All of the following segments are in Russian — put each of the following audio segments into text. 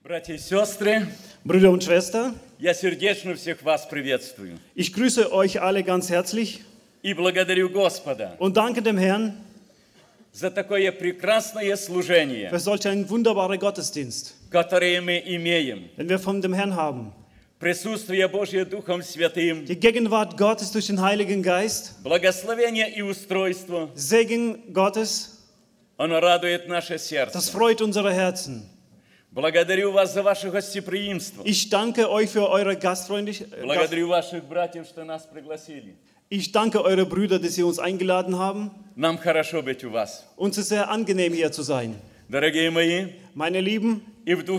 Братья и сестры, Brüder und Schwestern, я сердечно всех вас приветствую ich grüße euch alle ganz herzlich и благодарю Господа und danke dem Herrn за такое прекрасное служение, für solch einen wunderbaren Gottesdienst, которое мы имеем. den wir von dem Herrn haben. Присутствие Божье Духом Святым, Die Gegenwart Gottes durch den Heiligen Geist, благословение и устройство, Segen Gottes, оно радует наше das сердце. freut unsere Herzen. Благодарю вас за ваше гостеприимство. Ich danke euch für eure Gastfreundlichkeit. Благодарю ваших братьев, что нас пригласили. Ich danke eure Brüder, dass sie uns eingeladen haben. Нам хорошо быть у вас. Uns ist sehr angenehm, hier zu sein. Дорогие мои, Meine Lieben, и в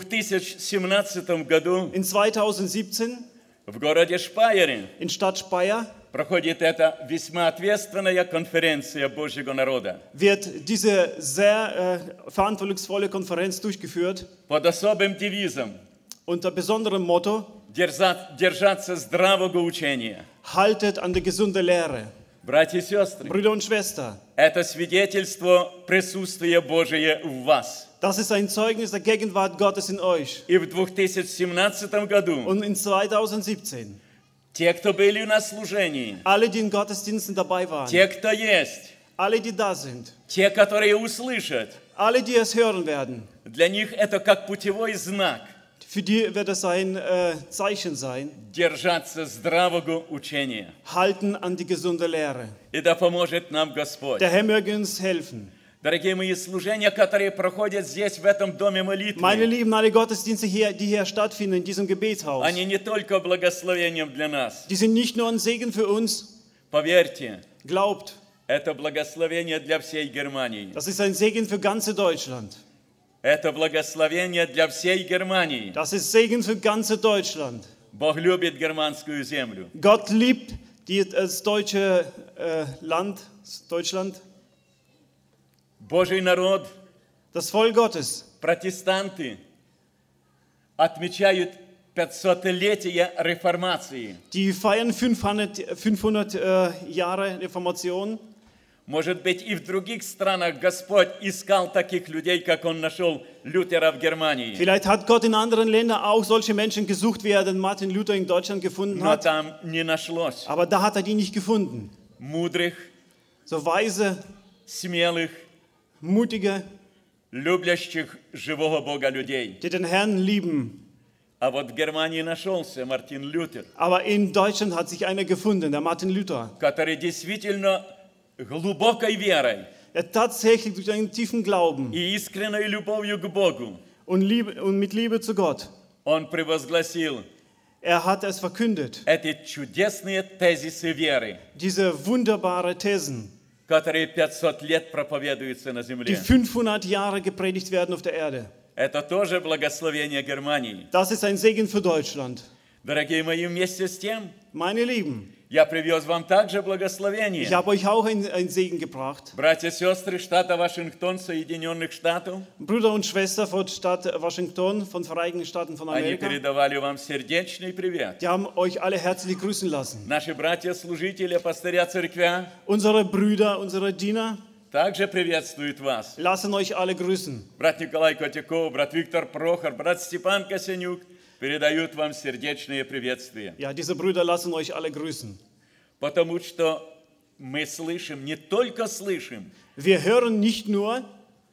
2017 году in 2017 в городе Шпайере in Stadt Speyer проходит эта весьма ответственная конференция Божьего народа wird diese sehr verantwortungsvolle Konferenz durchgeführt под особым девизом unter besonderem Motto: «Держаться здравого учения». Haltet an die gesunde Lehre. Братья и сестры, Brüder und Schwestern, это свидетельство присутствия Божия в вас. das ist ein Zeugnis der Gegenwart Gottes in euch. И в 2017 году Und in 2017, те, кто были на служении, alle, die in Gottesdiensten dabei waren, те, кто есть, alle, die da sind, те, которые услышат, alle, die es hören werden, для них это как путевой знак für die wird es ein Zeichen sein. держаться здравого учения. Halten an die gesunde Lehre. И да поможет нам Господь. Der Herr möge uns helfen. Дорогие мои, служения, которые проходят здесь, в этом доме Meine молитвы, Lieben, alle Gottesdienste hier, die hier stattfinden, in diesem Gebetshaus, они не только благословением для нас. die sind nicht nur ein Segen für uns. Поверьте, Glaubt, это благословение для всей Германии. das ist ein Segen für ganze Deutschland. Это благословение для всей Германии. Das ist Segen für ganze Deutschland. Бог любит германскую землю. Gott liebt das deutsche Land, Deutschland, Божий народ, das Volk Gottes. протестанты отмечают 500-летие реформации. Die feiern 500 Jahre Reformation. Может быть, и в других странах Господь искал таких людей, как Он нашел Лютера в Германии. Vielleicht hat Gott in anderen Ländern auch solche Menschen gesucht, wie er den Martin Luther in Deutschland gefunden Но hat. там не нашлось Aber da hat er die nicht gefunden. мудрых, So weise, смелых, mutige, любящих живого Бога людей. die den Herrn lieben. А вот в Германии нашелся Мартин Лютер, Aber in Deutschland hat sich einer gefunden, der Martin Luther, который действительно глубокой верой der tatsächlich durch einen tiefen Glauben и искренней любовью к Богу und mit Liebe zu Gott, он превозгласил er hat es verkündet, эти чудесные тезисы веры, diese wunderbaren Thesen, которые 500 лет проповедуются на die земле. 500 Jahre gepredigt werden auf der Erde. Это тоже благословение Германии. Das ist ein Segen für Deutschland. Дорогие мои, вместе с тем, Meine Lieben, я привез вам также ich благословение. habe euch auch ein Segen gebracht. Братья и сестры штата Вашингтон, Соединенных Штатов, Brüder und Schwestern von Stadt Washington, von Vereinigten Staaten von они Amerika, передавали вам сердечный привет. die haben euch alle herzlich grüßen lassen. Наши братья-служители, пастыря церквя, Unsere Brüder, unsere Diener также приветствуют вас. lassen euch alle grüßen. Брат Николай Котяков, брат Виктор Прохор, брат Степан Косенюк передают вам сердечные приветствия. Ja, diese Brüder lassen euch alle grüßen. Потому что мы слышим, не только слышим, Wir hören nicht nur,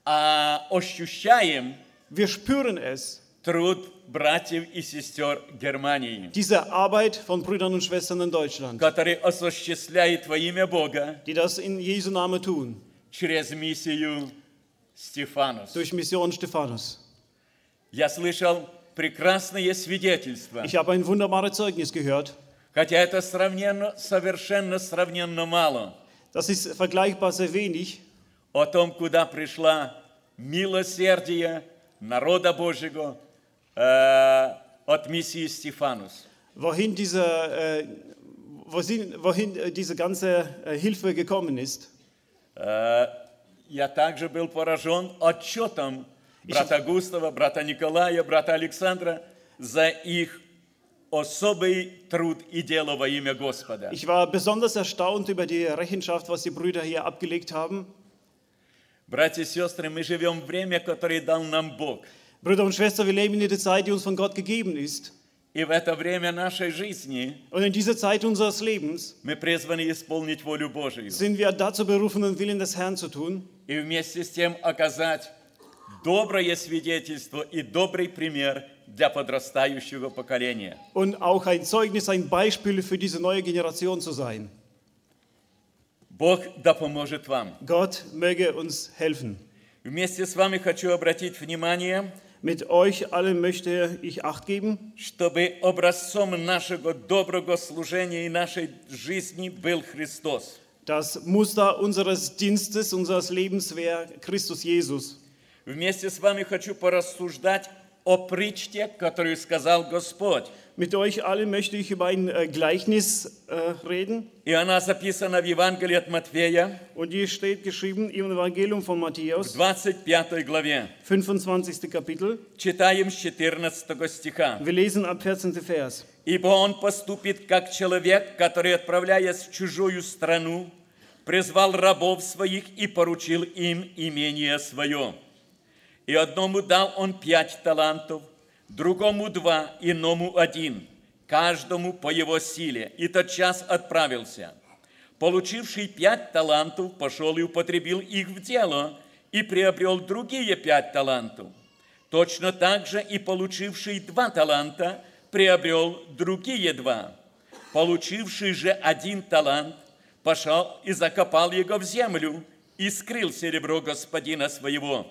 а ощущаем wir spüren es. труд братьев и сестер Германии, Diese Arbeit von Brüdern und Schwestern in Deutschland, который осуществляет во имя Бога die das in Jesu Namen tun, через миссию Стефанус. durch Mission Stephanus. Я слышал прекрасные свидетельства, Ich habe ein wunderbares Zeugnis gehört. хотя это совершенно сравненно мало, Das ist vergleichbar sehr wenig, о том, куда пришла милосердие народа Божьего от миссии Стефанус. wohin diese ganze Hilfe gekommen ist. Я также был поражен отчетом брата Густава, брата Николая, брата Александра за их особый труд и дело во имя Господа. Ich war besonders erstaunt über die Rechenschaft, was die Brüder hier abgelegt haben. Братья и сестры, мы живем в время, которое дал нам Бог. Brüder und Schwestern, wir leben in der Zeit, die uns von Gott gegeben ist. И в это время нашей жизни Und in dieser Zeit unseres Lebens мы призваны исполнить волю Божию. sind wir dazu berufen, den Willen des Herrn zu tun И вместе с тем оказать доброе свидетельство и добрый пример для подрастающего поколения. und auch ein Zeugnis, ein Beispiel für diese neue Generation zu sein. Бог да поможет вам. Gott möge uns helfen. Вместе с вами хочу обратить внимание, Mit euch allen möchte ich Acht geben, чтобы образцом нашего доброго служения и нашей жизни был Христос. das Muster unseres Dienstes, unseres Lebens wäre Christus Jesus. Вместе с вами хочу порассуждать о притче, которую сказал Господь. Mit euch allen möchte ich über ein Gleichnis reden. И она записана в Евангелии от Матфея, Und hier steht geschrieben im Evangelium von в Matthäus, 25 главе. 25. Kapitel. Читаем с 14 стиха. Wir lesen ab 14. Vers. «Ибо он поступит, как человек, который, отправляясь в чужую страну, призвал рабов своих и поручил им имение свое. И одному дал он 5 талантов, другому 2, иному 1, каждому по его силе, и тотчас отправился. Получивший 5 талантов пошел и употребил их в дело, и приобрел другие 5 талантов. Точно так же и получивший 2 таланта приобрел другие 2. Получивший же 1 талант пошел и закопал его в землю, и скрыл серебро господина своего.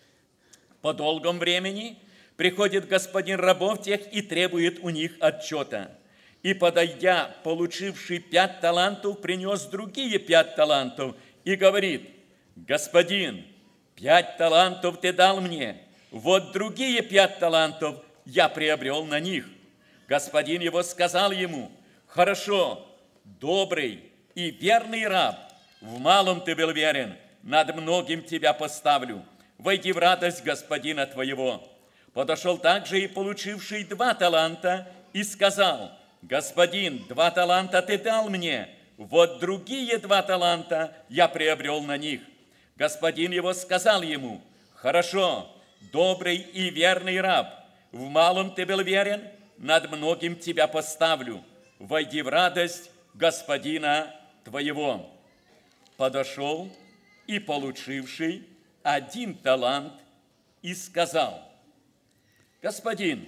По долгом времени приходит господин рабов тех и требует у них отчета. И, подойдя, получивший 5 талантов, принес другие 5 талантов и говорит: «Господин, 5 талантов ты дал мне, вот другие 5 талантов я приобрел на них». Господин его сказал ему: «Хорошо, добрый и верный раб, в малом ты был верен, над многим тебя поставлю. Войди в радость господина твоего». Подошел также и получивший 2 таланта и сказал: «Господин, 2 таланта ты дал мне, вот другие 2 таланта я приобрел на них». Господин его сказал ему: «Хорошо, добрый и верный раб, в малом ты был верен, над многим тебя поставлю. Войди в радость господина твоего». Подошел и получивший 1 талант и сказал: «Господин,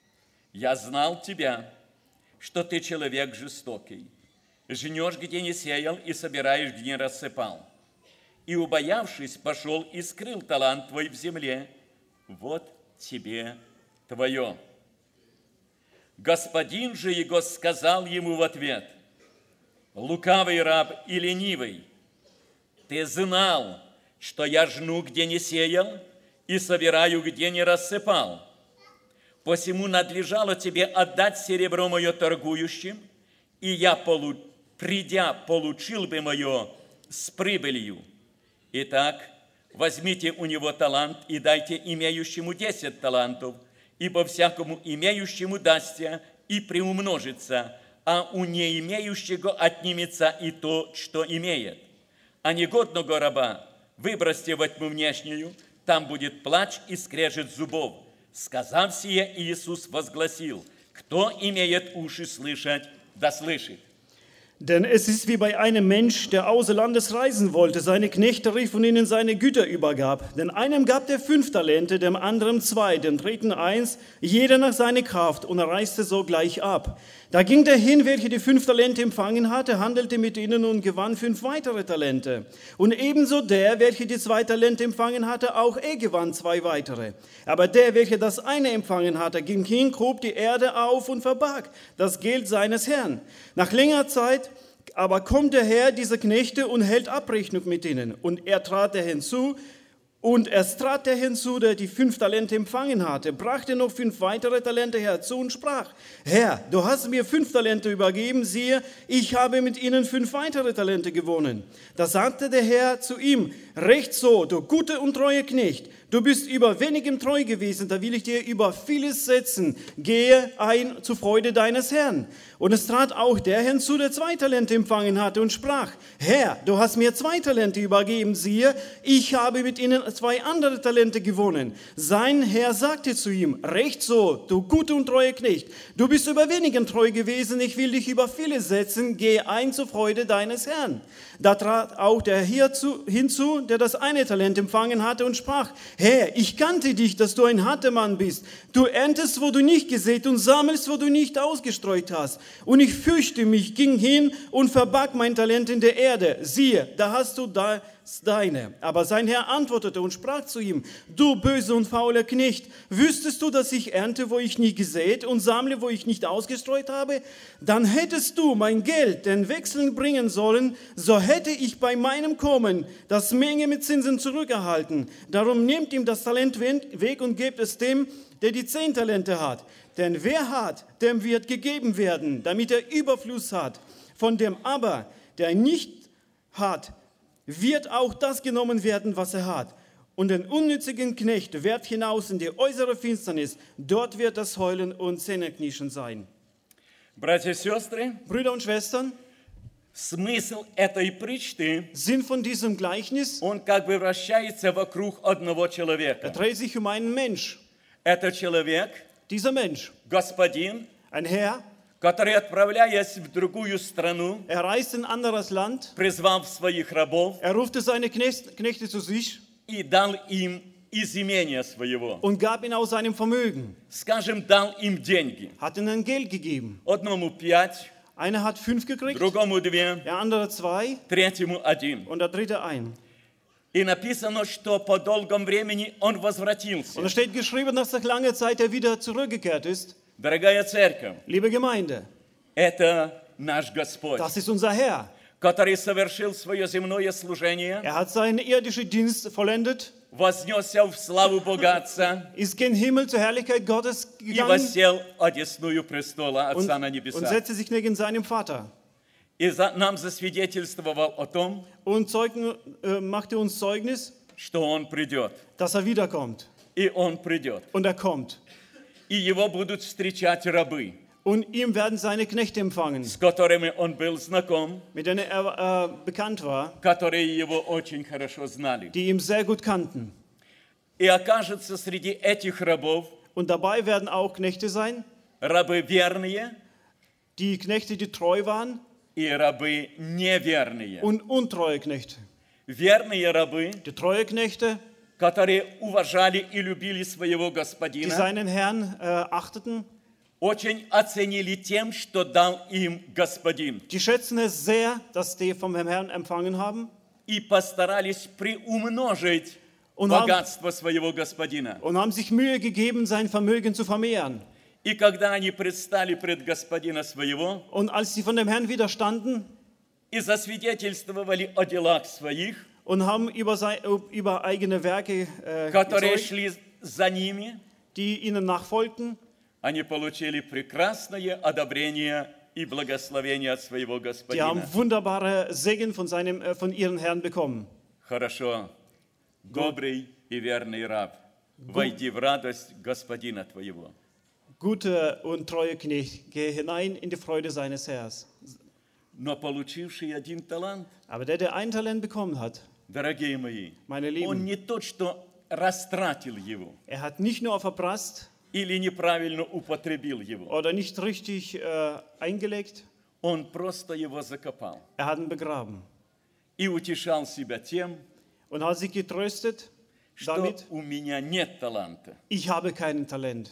я знал тебя, что ты человек жестокий, жнешь, где не сеял, и собираешь, где не рассыпал. И, убоявшись, пошел и скрыл талант твой в земле. Вот тебе твое». Господин же его сказал ему в ответ: «Лукавый раб и ленивый, ты знал, что я жну, где не сеял, и собираю, где не рассыпал. Посему надлежало тебе отдать серебро мое торгующим, и я, придя, получил бы мое с прибылью. Итак, возьмите у него талант и дайте имеющему 10 талантов, ибо всякому имеющему дастся и приумножится, а у не имеющего отнимется и то, что имеет. А негодного раба выбросьте во тьму внешнюю, там будет плач и скрежет зубов». Сказав сие, Иисус возгласил: «Кто имеет уши слышать, да слышит». Denn es ist wie bei einem Mensch, der außer Landes reisen wollte, seine Knechte rief und ihnen seine Güter übergab. Denn einem gab er 5 Talente, dem anderen 2, dem dritten 1, jeder nach seiner Kraft, und er reiste sogleich ab. Da ging der hin, welcher die 5 Talente empfangen hatte, handelte mit ihnen und gewann 5 weitere Talente. Und ebenso der, welcher die 2 Talente empfangen hatte, auch er gewann 2 weitere. Aber der, welcher das eine empfangen hatte, ging hin, grub die Erde auf und verbarg das Geld seines Herrn. Nach längerer Zeit aber kommt der Herr dieser Knechte und hält Abrechnung mit ihnen. Und es trat der hinzu, der die 5 Talente empfangen hatte, brachte noch 5 weitere Talente herzu und sprach: Herr, du hast mir 5 Talente übergeben, siehe, ich habe mit ihnen 5 weitere Talente gewonnen. Da sagte der Herr zu ihm: Recht so, du guter und treuer Knecht, du bist über wenigem treu gewesen, da will ich dir über vieles setzen. Gehe ein zur Freude deines Herrn. Und es trat auch der hinzu, der 2 Talente empfangen hatte und sprach, Herr, du hast mir 2 Talente übergeben, siehe, ich habe mit ihnen 2 andere Talente gewonnen. Sein Herr sagte zu ihm, recht so, du gute und treue Knecht, du bist über wenigem treu gewesen, ich will dich über vieles setzen, gehe ein zur Freude deines Herrn. Da trat auch der hinzu, der das 1 Talent empfangen hatte und sprach, Herr, ich kannte dich, dass du ein harter Mann bist. Du erntest, wo du nicht gesät und sammelst, wo du nicht ausgestreut hast. Und ich fürchte mich, ging hin und verbarg mein Talent in der Erde. Siehe, da hast du das deine. Aber sein Herr antwortete und sprach zu ihm, du böser und fauler Knecht, wüsstest du, dass ich ernte, wo ich nie gesät und sammle, wo ich nicht ausgestreut habe? Dann hättest du mein Geld den Wechseln bringen sollen, so hätte ich bei meinem Kommen das Menge mit Zinsen zurückerhalten. Darum nehmt ihm das Talent weg und gebt es dem, der die 10 Talente hat. Denn wer hat, dem wird gegeben werden, damit er Überfluss hat. Von dem aber, der nicht hat, wird auch das genommen werden, was er hat. Und den unnützigen Knecht werft hinaus in die äußere Finsternis. Dort wird das Heulen und Zähneknirschen sein. Братья и сестры, Brüder und Schwestern, смысл этой притчи, Sinn von diesem Gleichnis, он как бы вращается вокруг одного er человека. dreht sich um einen Mensch. Это человек, Dieser Mensch, господин, ein Herr, который, отправляясь в другую страну, er reist in ein anderes Land, призвав своих рабов er rufte seine Knechte zu sich и дал им из имения своего. und gab ihnen aus seinem Vermögen, Скажем, дал им деньги. hat ihnen Geld gegeben. Одному 5, Einer hat 5 gekriegt, другому 2, der andere 2 третьему 1. und der dritte 1. И написано, что по долгом времени он возвратился. Und es steht geschrieben, dass nach langer Zeit er wieder zurückgekehrt ist. Дорогая церковь, Liebe Gemeinde, это наш Господь, das ist unser Herr. который совершил свое земное служение, Er hat seinen irdischen Dienst vollendet, вознесся в славу Бога Отца ist gen Himmel zur Herrlichkeit Gottes и gegangen воссел одесную престола und Отца на небесах. setzte sich neben seinem Vater. И нам засвидетельствовал о том, Und machte uns Zeugnis, что Он придет. dass er wiederkommt. И Он придет. Und er kommt. И Его будут встречать рабы, Und ihm werden seine Knechte empfangen, с которыми Он был знаком, mit denen er bekannt war, которые Его очень хорошо знали. die ihm sehr gut kannten. И окажется среди этих рабов Und dabei werden auch Knechte sein, рабы верные die Knechte, die treu waren, и рабы неверные. und untreue Knechte. Верные рабы, Die treue Knechte, которые уважали и любили своего die господина, seinen Herrn achteten, очень оценили тем, что дал им господин, die schätzen es sehr, dass die vom Herrn empfangen haben и постарались приумножить Und богатство своего господина. und haben sich Mühe gegeben, sein Vermögen zu vermehren. И когда они предстали пред господина своего Und als sie von dem Herrn widerstanden и засвидетельствовали о делах своих, und haben über eigene Werke которые gezeugt, шли за ними, die ihnen nachfolgten, они получили прекрасное одобрение и благословение от своего die haben господина. wunderbare Segen von ihren Herrn bekommen. Хорошо, добрый и верный раб, войди в радость господина твоего. Gute und treue Knecht, gehe hinein in die Freude seines Herrn. Но получивший один талант, Aber der ein Talent bekommen hat, дорогие мои, meine он Lieben, не тот, что растратил его er hat nicht nur verprasst или неправильно употребил его, oder nicht richtig eingelegt, он просто его закопал er hat ihn begraben и утешал себя тем, und hat sich getröstet что damit, у меня нет таланта. ich habe kein Talent.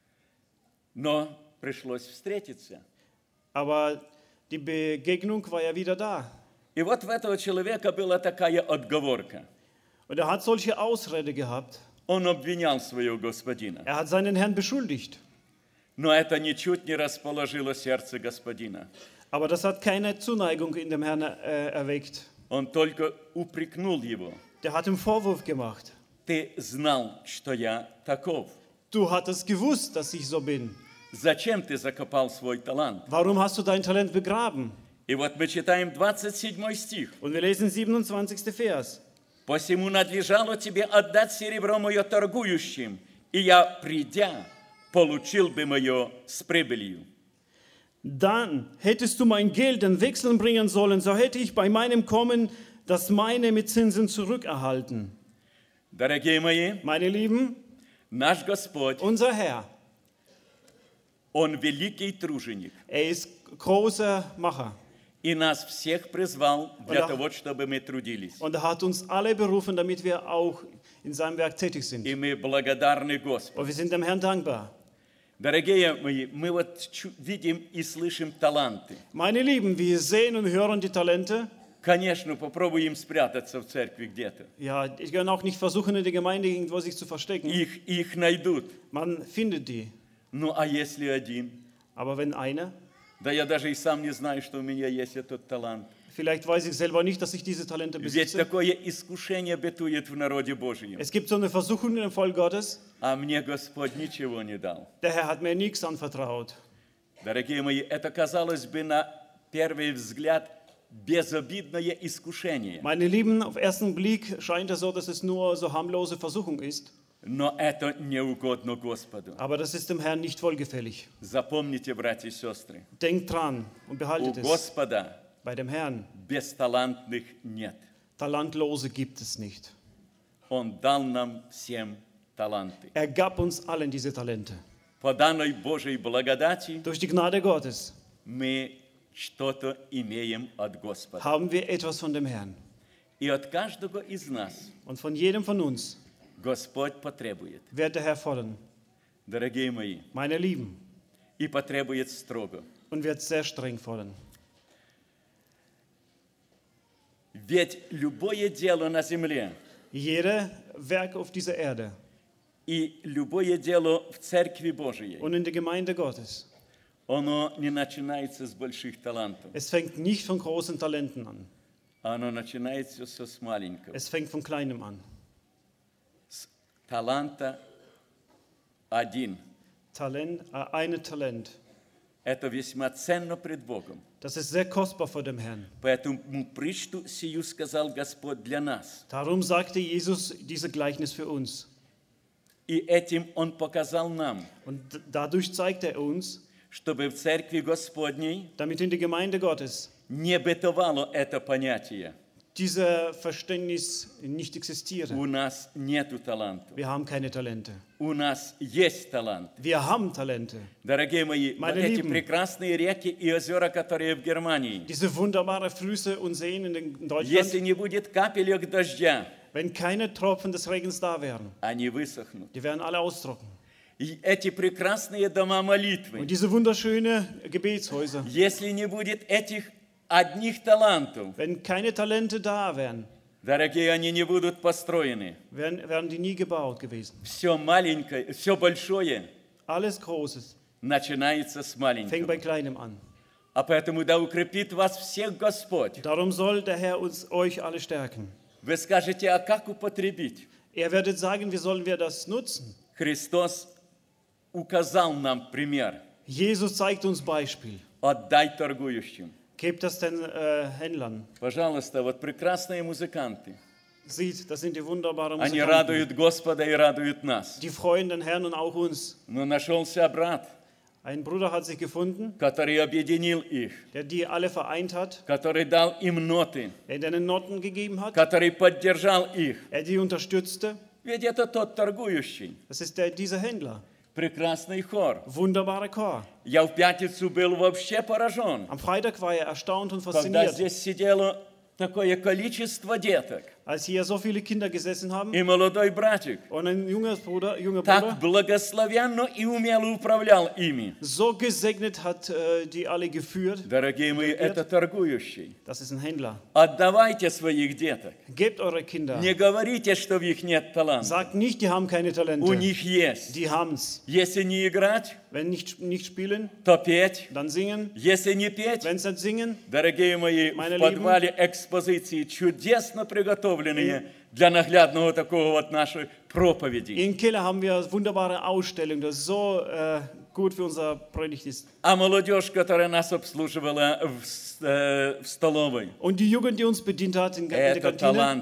Но пришлось встретиться. Aber die Begegnung war ja wieder da. И вот в этого человека была такая отговорка. Und er hat solche Ausrede gehabt. Он обвинял своего господина. Er hat seinen Herrn beschuldigt. Но это ничуть не расположило сердце господина. Aber das hat keine Zuneigung in dem Herrn erweckt. Он только упрекнул его. Der hat ihm Vorwurf gemacht. Ты знал, что я таков. Du hattest gewusst, dass ich so bin. Зачем ты закопал свой талант? Warum hast du dein Talent begraben? И вот мы читаем 27 стих. Und wir lesen 27. Vers. Посему надлежало тебе отдать серебро мое торгующим, и я, придя, получил бы мое с прибылью. Dann hättest du mein Geld in Wechseln bringen sollen, so hätte ich bei meinem Kommen das meine mit Zinsen zurückerhalten. Дорогие мои, Meine Lieben, наш Господь, unser Herr, Он великий труженик, ist großer Macher. и нас всех призвал для Да. того, чтобы мы трудились. Und er hat uns alle berufen, damit wir auch in seinem Werk tätig sind. И мы благодарны Господу. Und wir sind dem Herrn dankbar. Дорогие мои, мы вот видим и слышим таланты. Meine Lieben, wir sehen und hören die Talente. Конечно, попробуем спрятаться в церкви где-то. Ja, ich kann auch nicht versuchen, in der Gemeinde irgendwo sich zu verstecken. Их найдут. Man findet die. Ну, а если один? Aber wenn einer, Да я даже и сам не знаю, что у меня есть этот талант. vielleicht weiß ich selber nicht, dass ich diese Talente Ведь besitze. такое искушение бытует в народе Божьем. Es gibt so eine Versuchung in dem Volk Gottes. А мне Господь ничего не дал. Der Herr hat mir nichts anvertraut. Дорогие мои, это, казалось бы, на первый взгляд безобидное искушение. Meine Lieben, auf ersten Blick scheint es so, dass es nur so harmlose Versuchung ist. Но это не угодно Господу. Aber das ist dem Herrn nicht wohlgefällig. Запомните, братья и сестры, Denkt dran und у behaltet es. Господа Bei dem Herrn, бесталантных нет. Talentlose gibt es nicht. Он дал нам всем таланты. Er gab uns allen diese Talente. По данной Божьей благодати Durch die Gnade Gottes мы что-то имеем от Господа. haben wir etwas von dem Herrn. И от каждого из нас Und von jedem von uns Господь потребует, wird der Herr fordern. дорогие мои, Meine Lieben, и потребует строго. und wird sehr streng fordern. Ведь любое дело на земле Jeder Werk auf dieser Erde и любое дело в Церкви Божией, und in der Gemeinde Gottes, оно не начинается с больших талантов, es fängt nicht von großen Talenten an. оно начинается с маленького. Es fängt von kleinem an. С таланта один. Eine Talent. Это весьма ценно пред Богом. Das ist sehr kostbar vor dem Herrn. Поэтому притчу сию сказал Господь для нас. Darum sagte Jesus diese Gleichnis für uns. И этим Он показал нам, Und dadurch zeigt er uns, чтобы в Церкви Господней damit in der Gemeinde Gottes не бытовало это понятие. dieser Verständnis nicht existiert. У нас нету талантов. Wir haben keine Talente. У нас есть талант. Wir haben Talente. Дорогие мои, вот Meine эти Lieben. прекрасные реки и озера, которые в Германии, Diese wunderbaren Flüsse und Seen in если Deutschland, не будет капелек дождя, wenn keine Tropfen des Regens da wären, они высохнут. die wären alle austrocknen. И эти прекрасные дома молитвы, Und diese wunderschönen Gebetshäuser, если не будет этих одних талантов, wenn keine Talente da wären, дорогие, они не будут построены. wären die nie gebaut gewesen. Все маленькое, все большое Alles Großes начинается с fängt bei маленького. Kleinem an. А поэтому да укрепит вас всех Господь. Darum soll der Herr euch alle stärken. Вы скажете, а как употребить? Er werdet sagen, wie sollen wir das nutzen? Христос указал нам пример. Jesus zeigt uns Beispiel. Отдай торгующим. Gebt das den Händlern. Пожалуйста, вот прекрасные музыканты. Sieht, das sind die wunderbaren Они Musikanten. радуют Господа и радуют нас. Die freuen den Herrn und auch uns. Но нашелся брат, Ein Bruder hat sich gefunden, который объединил их, der die alle vereint hat, который дал им ноты, der denen Noten gegeben hat, который поддержал их. er die unterstützte. Ведь это тот торгующий. Das ist dieser Händler. Прекрасный хор. Wunderbarer Chor. Я в пятницу был вообще поражен, Am Freitag war er erstaunt und когда fasziniert, здесь сидело такое количество деток. als hier so viele Kinder gesessen haben И молодой братик und ein junger Bruder, так благословенно и умело управлял ими. so gesegnet hat, die alle geführt. Дорогие мои, это торгующий. Das ist ein Händler. Отдавайте своих деток. Gebt eure Kinder. Не говорите, что в них нет таланта. Sagt nicht, die haben keine У Talente. них есть. Die haben's. Если не играть, Wenn nicht spielen, то петь. dann singen. Если не петь, Wenn sie nicht singen, дорогие мои, Meine в подвале экспозиции чудесно приготовленные для наглядного такого вот нашей проповеди. im Keller haben wir wunderbare Ausstellungen, das so gut für unser Predigt ist. А молодежь, которая нас обслуживала в столовой, Und die Jugend, die uns bedient hat in der это Kantine, таланты.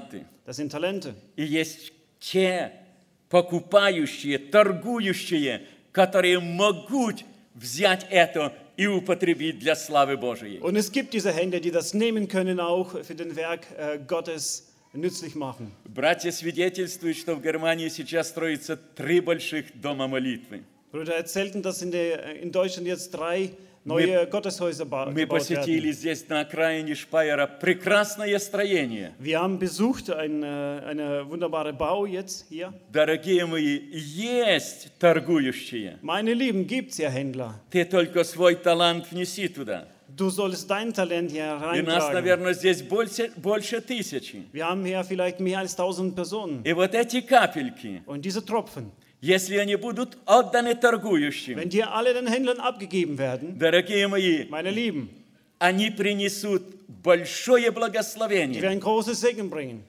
Das sind Talente. И есть те покупающие, торгующие, которые могут взять это и употребить для славы Божией. Und es gibt diese Händler, die das nehmen können, auch für den Werk Gottes nützlich machen. Братья свидетельствуют, что в Германии сейчас строится 3 больших дома молитвы. Brüder erzählten, dass in Deutschland jetzt 3 neue Gotteshäuser Мы gebaut посетили werden. здесь на окраине Шпайера прекрасное строение. Wir haben besucht eine wunderbare Bau jetzt hier. Дорогие мои, есть торгующие. Meine Lieben, gibt es ja Händler. Ты только свой талант внеси туда. Du sollst dein Talent hier И нас, reintragen. наверное, здесь больше 1000. Wir haben hier vielleicht mehr als 1000 Personen. И вот эти капельки, Und diese Tropfen, если они будут отданы торгующим, wenn die alle den Händlern abgegeben werden, дорогие мои, meine Lieben, они принесут большое die благословение. werden großes Segen bringen.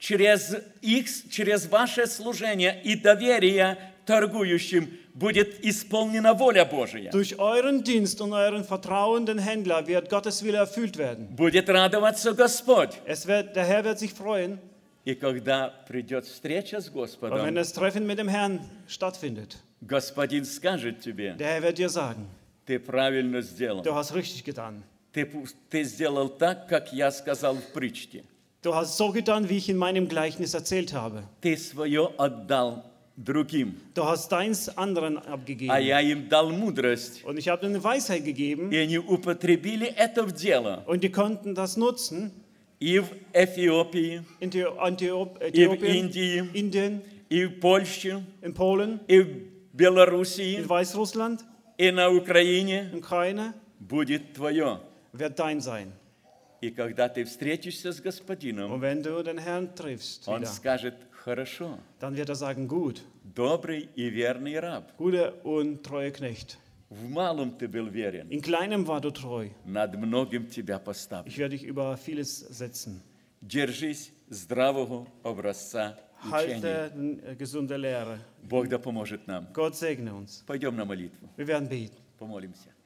Через ваше служение и доверие торгующим будет исполнена воля Божия. Durch euren Dienst und euren Vertrauen den Händler wird Gottes Wille erfüllt werden. Будет радоваться Господь. Der Herr wird sich freuen. И когда придет встреча с Und wenn Господом, das Treffen mit dem Herrn stattfindet, Господин скажет тебе, der Herr wird dir sagen, ты правильно сделал. du hast richtig getan. Ты сделал так, как я сказал в притче. Du hast so getan, wie ich in meinem Gleichnis erzählt habe. Ты свое отдал другим, Du hast deins anderen а abgegeben. я им дал мудрость. Und ich habe ihnen Weisheit gegeben. И они употребили это в дело. Und die konnten das nutzen И в Эфиопии, in и в Äthiopien, Индии, Indien, и в Польше, in Polen, и в Белоруссии, in Weißrussland, и на Украине in Ukraine, будет твое. wird dein sein. И когда ты встретишься с Господином, Und wenn du den Herrn triffst Он wieder, скажет, хорошо, dann wird er sagen, gut, добрый и верный раб. guter und treuer Knecht. В малом ты был верен, In kleinem war du treu. над многим тебя поставлю. Ich werde dich über vieles setzen. Держись здравого образца учения. Halte gesunde Lehre. Бог да поможет нам. Gott segne uns. Пойдем на молитву, Wir werden beten. помолимся.